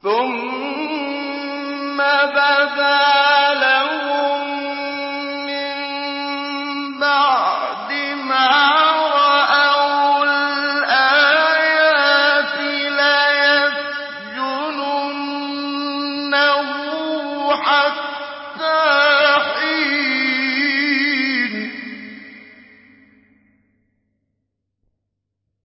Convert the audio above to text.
ثم بدا لهم من بعد ما رأوا الآيات ليسجننه حتى